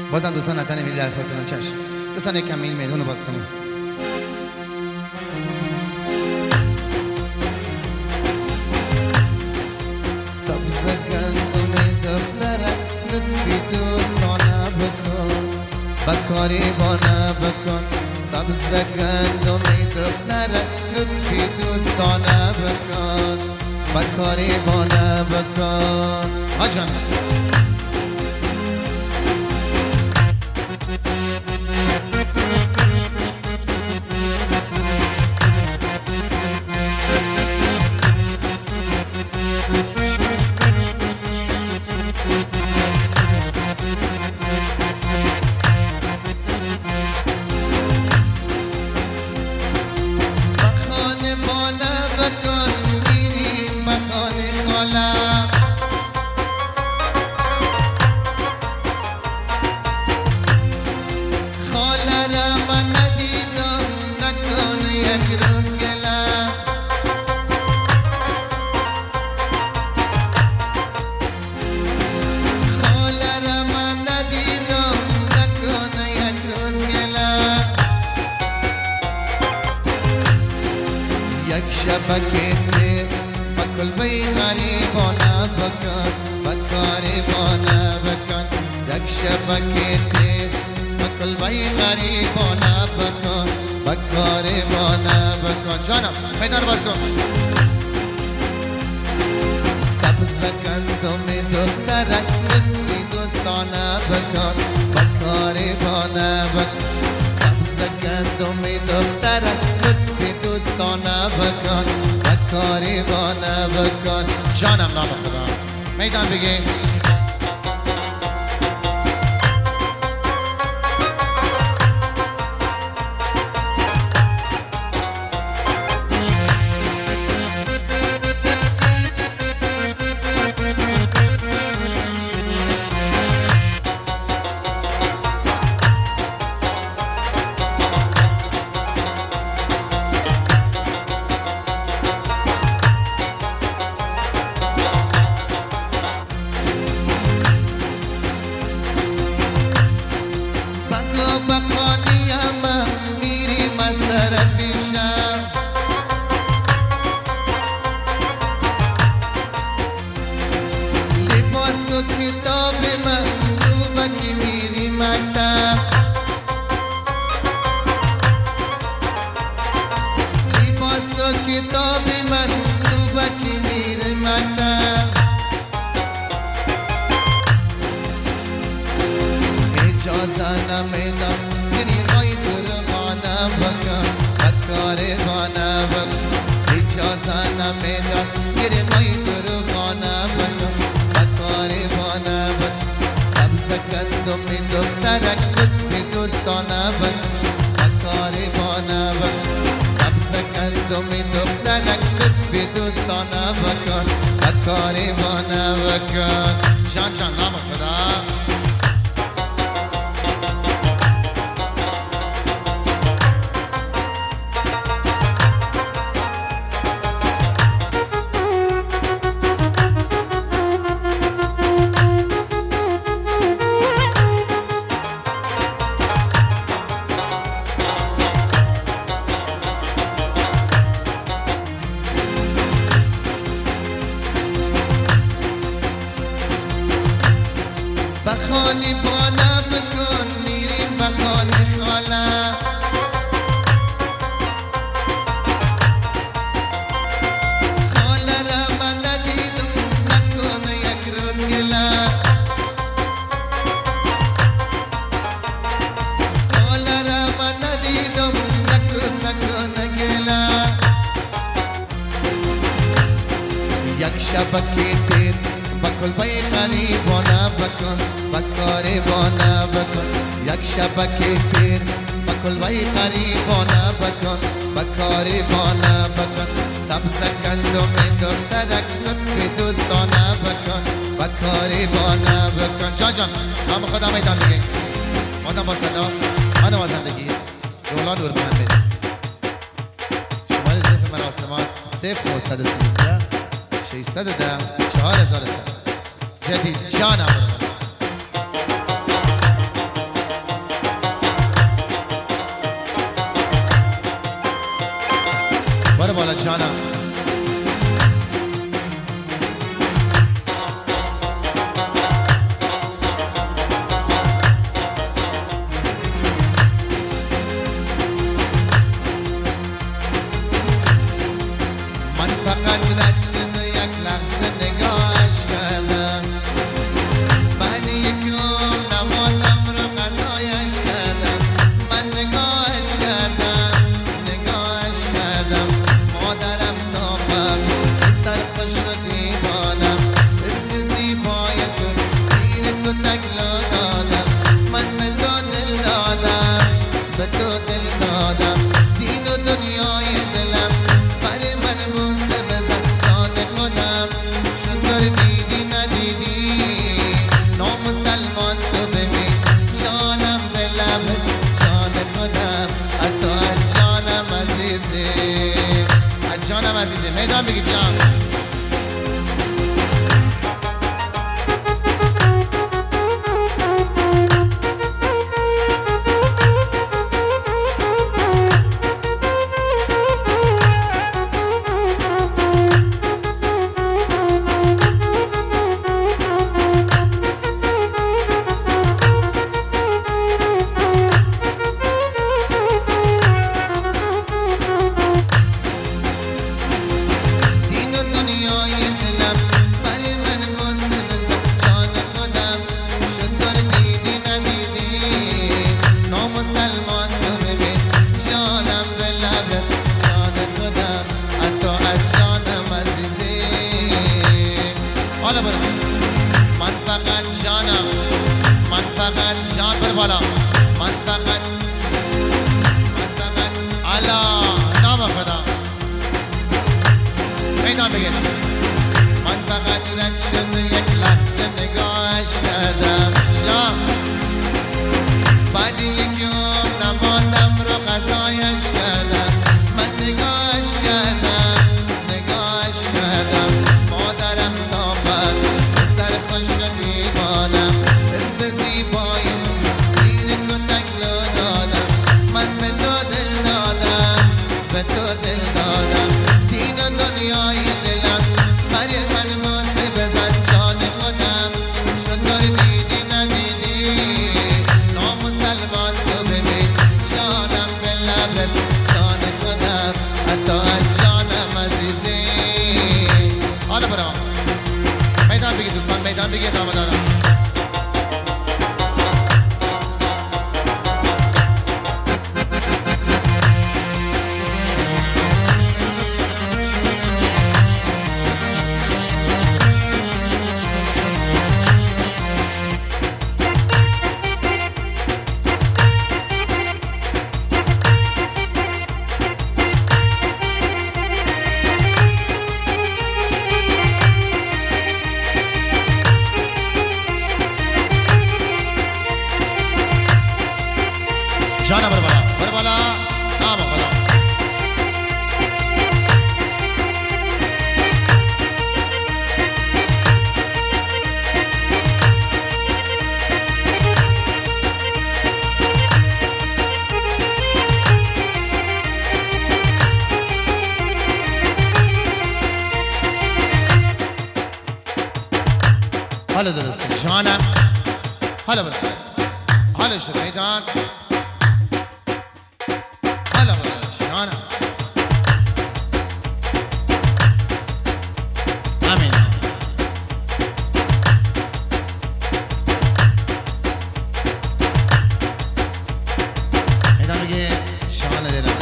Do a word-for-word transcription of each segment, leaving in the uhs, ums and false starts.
بازم دوستان نتن میلی درخواست دارن. چشم دوستان یک کم این میدون رو باز کنیم. سبز گندم دخترک لطفی دوستانه بکن بکاری بانه بکن. سبز گندم دخترک لطفی دوستانه بکن بکاری بانه بکن. آجان شبکه بکل بی غریبانه بکن بکاریبانه بکن. یک شبکه بکل بی غریبانه بکن بکاریبانه بکن. جانم میدان باز کن. سبز گندم دخترک لطفی دوستانه بکن بکاریبانه بکن. سبز گندم دخترک لطفی دوستانه بکن بکاریبانه بکن. جانم نام خدا میدان بگی. کتاب من صبح کی میری مکتب لباس و کتاب من صبح کی میری مکتب. اجازه نمیدم میری غیر درمانه بکن بکاریبانه بکن. اجازه نمیدم میری غیر درمانه بکن بکاریبانه بکن. سبز گندم دخترک لطفی دوستانه بکن بکاریبانه بکن. سبز گندم دخترک لطفی دوستانه بکن بکاریبانه بکن. جان جان نام خدا. بخانی بانه بکن میریم بخانی خاله. خاله را من ندیدم نکنه یک روز گله. خاله را من ندیدم یک روز نکنه گله. یک شبکه تیر بکل بی غریبانه بکن بکاریبانه بکن. یک شبکه تیر بکل بی غریبانه بکن بکاریبانه بکن. سبز گندم دخترک لطفی دوستانه بکن بکاریبانه بکن. جان جان نام خدا میدان بگین. بازم با صدا من وازندگی رولا نور محمد. شماره صرف مراسمات صفر نهصد و سیزده ششصد و ده چهار هزار و سه. جدید جانم جانم من فقط رد شده یک لحظه نگاهش کردم بعد یکم نمازم رو قضایش کردم من نگاهش کردم نگاهش کردم مادرم داغم سر خوش رو دیوانم اسم زیبای تو زیر کتک لا دادم من به تو دل دادم به تو دل دادم دین و دنیای دلم برای من بوسه بزن جان خودم چطور دیدی ندیدی نامسلمان تو ببین جانم به لبس جان خودم حتی از جانم عزیزی از جانم عزیزی میدان بگی جان حالا برو من فقط جانم من فقط جان بر بالا من فقط من فقط علا نام خدا میدان بگید من فقط رد شده یک لحظه نگاهش کردم جان بعد یکم نمازم رو قضایش کردم من نگاهش کردم نگاهش کردم مادرم داغم سر خوش رو دیوانم اسم زیبای زیر کتک لا دادم من به تو دل دادم به تو دل دادم دین و دنیای دلم برای من بوسه بزن جان خودم چطور دیدی ندیدی نامسلمان تو ببین جانم به لبس جان خودم حتی از جانم عزیزی حالا برا میدان بگید دوستان میدان بگید آمدانم جانا بر بالا بر بالا نام خدا حالا درسته جانم حالا بر حالا شد میدان جانم آمین میدان بگه شان دلم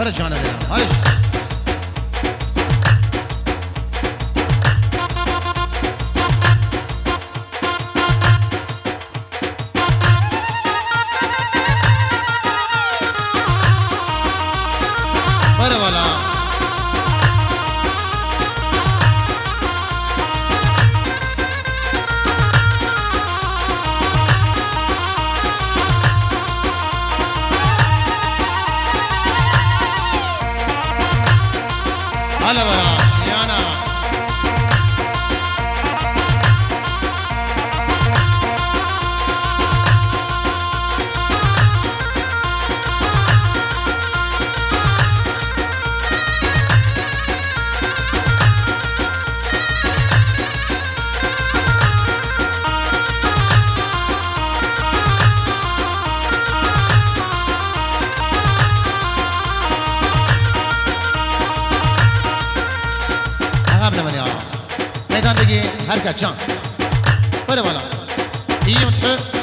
برو جانه دلم آرش برو بالا هلا براش يانا عقب نمانی آقا میدان بگی حرکت جان بره بالا این تو